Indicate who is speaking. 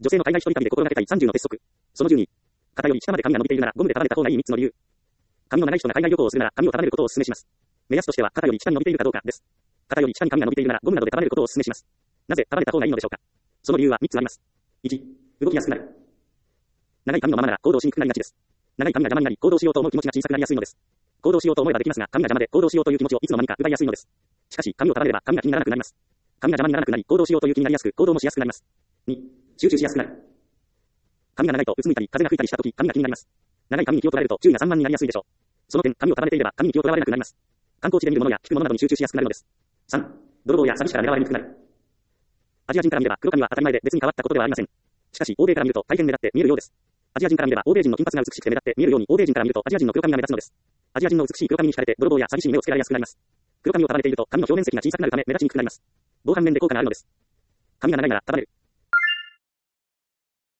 Speaker 1: 女性の海外一人旅で心がけたい30の鉄則。その12。肩より下まで髪が伸びているならゴムで束ねた方がいい3つの理由。髪の長い人が海外旅行をするなら髪を束ねることをお勧めします。目安としては肩より下に伸びているかどうかです。肩より下に髪が伸びているならゴムなどで束ねることをお勧めします。なぜ束ねた方がいいのでしょうか。その理由は3つあります。1、動きやすくなる。長い髪のままなら行動しにくくなりがちです。長い髪が邪魔になり行動しようと思う気持ちが小さくなりやすいのです。行動しようと思えばできますが、髪が邪魔で行動しようという気持ちをいつの間にか奪いやすいのです。しかし、髪を束ねれば髪が気にならなくなります。髪が邪魔にならなくなり、行動しようという気になりやすく、行動もしやすくなります。2、集中しやすくなる。髪が長いとうつむいたり、風が吹いたりしたとき、髪が気になります。長い髪に気を取られると注意が散漫になりやすいでしょう。その点、髪を束ねていれば髪に気を取られなくなります。観光地で見るものや聞くものなどに集中しやすくなるのです。3、泥棒や詐欺師から狙われにくくなる。アジア人から見れば黒髪は当たり前で別に変わったことではありません。しかし、欧米から見ると大変目立って見えるようです。アジア人から見れば欧米人の金髪が美しくて目立って見えるように、欧米人から見るとアジア人の黒髪が目立つのです。アジア人の美しい黒髪に惹かれて泥棒や詐欺師に目をつけられやすくなります。黒髪を束ねていると髪の表面積が小さくなるため目立ちにくくなります。防犯面で効果があるのです。髪が長いなら束ねる。